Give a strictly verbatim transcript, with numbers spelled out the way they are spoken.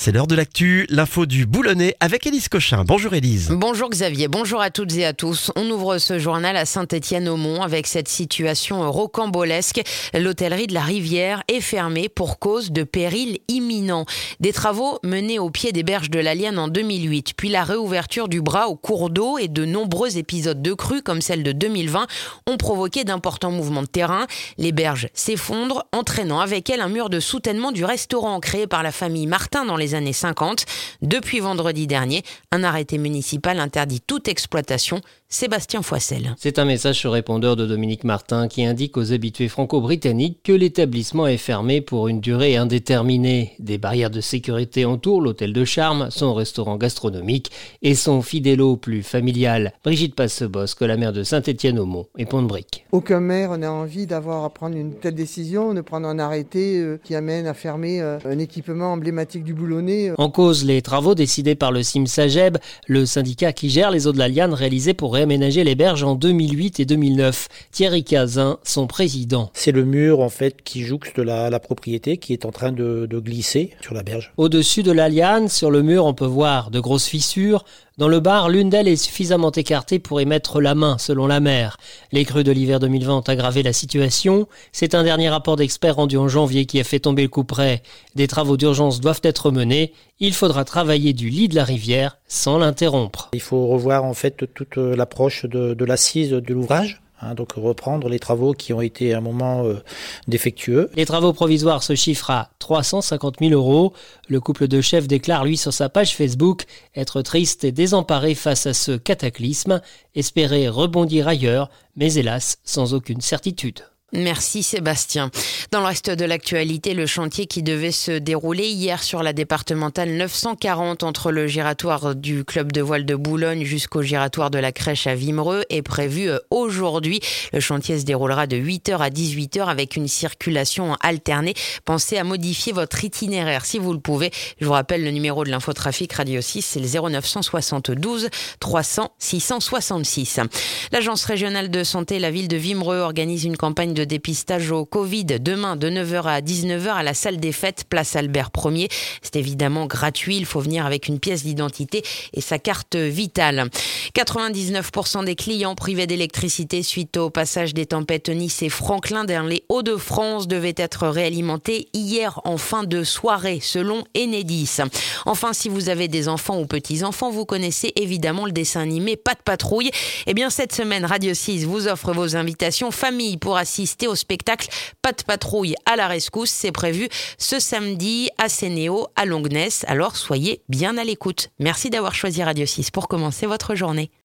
C'est l'heure de l'actu, l'info du Boulonnais avec Élise Cochin. Bonjour Élise. Bonjour Xavier, bonjour à toutes et à tous. On ouvre ce journal à Saint-Étienne-au-Mont avec cette situation rocambolesque. L'hôtellerie de la Rivière est fermée pour cause de péril imminent. Des travaux menés au pied des berges de la Liane en deux mille huit, puis la réouverture du bras au cours d'eau et de nombreux épisodes de crues comme celle de deux mille vingt ont provoqué d'importants mouvements de terrain. Les berges s'effondrent, entraînant avec elles un mur de soutènement du restaurant créé par la famille Martin dans les années cinquante. Depuis vendredi dernier, un arrêté municipal interdit toute exploitation. Sébastien Foissel. C'est un message sur répondeur de Dominique Martin qui indique aux habitués franco-britanniques que l'établissement est fermé pour une durée indéterminée. Des barrières de sécurité entourent l'hôtel de charme, son restaurant gastronomique et son fidélo plus familial. Brigitte Passebosque, la maire de Saint-Étienne-au-Mont et Pont-de-Brique. Aucun maire n'a envie d'avoir à prendre une telle décision, de prendre un arrêté euh, qui amène à fermer euh, un équipement emblématique du Boulonnais. En cause, les travaux décidés par le Cimsageb, le syndicat qui gère les eaux de la Liane réalisés pour réaménager les berges en deux mille huit et deux mille neuf. Thierry Cazin, son président. C'est le mur en fait qui jouxte la, la propriété qui est en train de, de glisser sur la berge. Au-dessus de la liane, sur le mur, on peut voir de grosses fissures. Dans le bar, l'une d'elles est suffisamment écartée pour y mettre la main, selon la maire. Les crues de l'hiver deux mille vingt ont aggravé la situation. C'est un dernier rapport d'experts rendu en janvier qui a fait tomber le couperet. Des travaux d'urgence doivent être menés. Il faudra travailler du lit de la rivière sans l'interrompre. Il faut revoir en fait toute l'approche de, de l'assise de l'ouvrage. Hein, donc reprendre les travaux qui ont été à un moment euh, défectueux. Les travaux provisoires se chiffrent à trois cent cinquante mille euros. Le couple de chefs déclare lui sur sa page Facebook être triste et désemparé face à ce cataclysme, espérer rebondir ailleurs, mais hélas sans aucune certitude. Merci Sébastien. Dans le reste de l'actualité, le chantier qui devait se dérouler hier sur la départementale neuf cent quarante entre le giratoire du club de voile de Boulogne jusqu'au giratoire de la crèche à Wimereux est prévu aujourd'hui. Le chantier se déroulera de huit heures à dix-huit heures avec une circulation alternée. Pensez à modifier votre itinéraire si vous le pouvez. Je vous rappelle le numéro de l'infotrafic Radio six, c'est le zéro neuf cent soixante-douze trois cents six cent soixante-six. L'agence régionale de santé, la ville de Wimereux, organise une campagne de dépistage au Covid demain de neuf heures à dix-neuf heures à la salle des fêtes, place Albert Ier. C'est évidemment gratuit, il faut venir avec une pièce d'identité et sa carte vitale. quatre-vingt-dix-neuf pour cent des clients privés d'électricité suite au passage des tempêtes Nice et Franklin dans les Hauts-de-France devaient être réalimentés hier en fin de soirée, selon Enedis. Enfin, si vous avez des enfants ou petits-enfants, vous connaissez évidemment le dessin animé Pas de patrouille. Eh bien, cette semaine, Radio six vous offre vos invitations famille pour assister au spectacle Pas de patrouille à la rescousse. C'est prévu ce samedi à Sénéo, à Longnes. Alors soyez bien à l'écoute. Merci d'avoir choisi Radio six pour commencer votre journée.